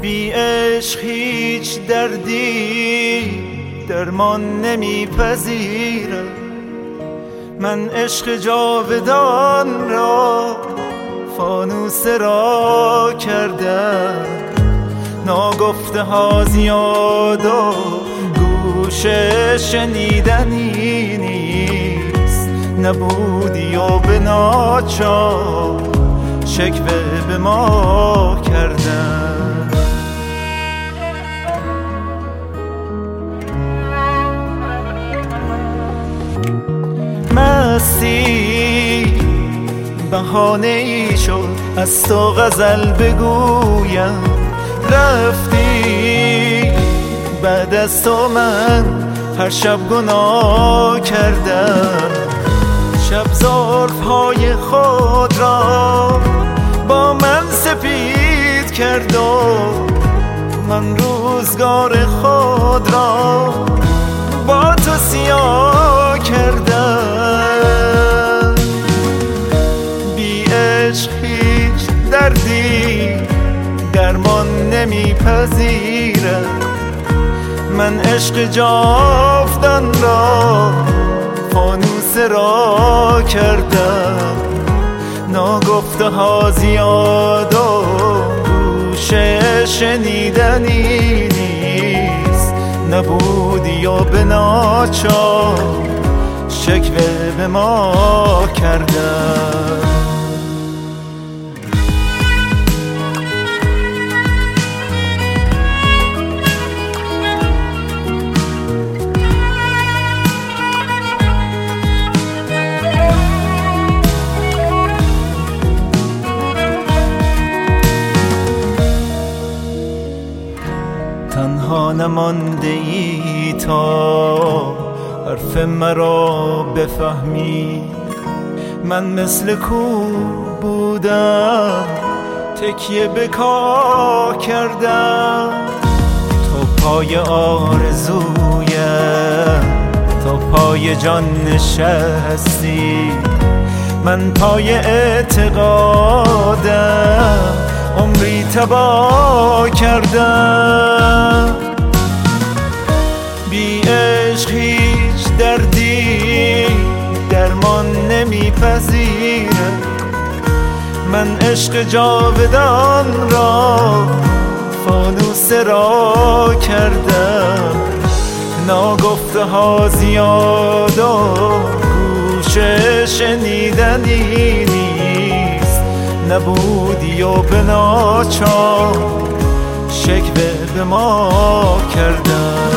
بی عشق هیچ دردی درمان نمیپذیرم. من عشق جاودان را فانوسه را کردم. ناگفته ها زیاد و گوش شنیدنی نیست. نبودی و به ناچار شکوه به ما کردن. مستی بهانه ای شد از تو غزل بگویم. رفتی بعد از تو من هر شب گناه کردم. شب ظرف‌های خود را با من سپید کرد و من روزگار خود را با تو سیاه کردم. بی عشق هیچ دردی درمان نمیپذیرم. من عشق جاودان را فانوسه را کردم. ناگفته ها زیاد و گوش شنیدنی نیست. نبودی و به ناچار شکوه به ما کردم. تنها نمانده ای تا حرف مرا بفهمی. من مثل کوه بودم تکیه به کاه کردم. تو پای آرزویم تا پای جان نشستی. من پای اعتقادم عمری تباه کردم. بی عشق هیچ دردی درمان نمیپذیرم. من عشق جاودان را فانوسه را کردم. ناگفته ها زیاد و گوش شنیدنی نیست. نبودی و به ناچار شکوه به ما کردم.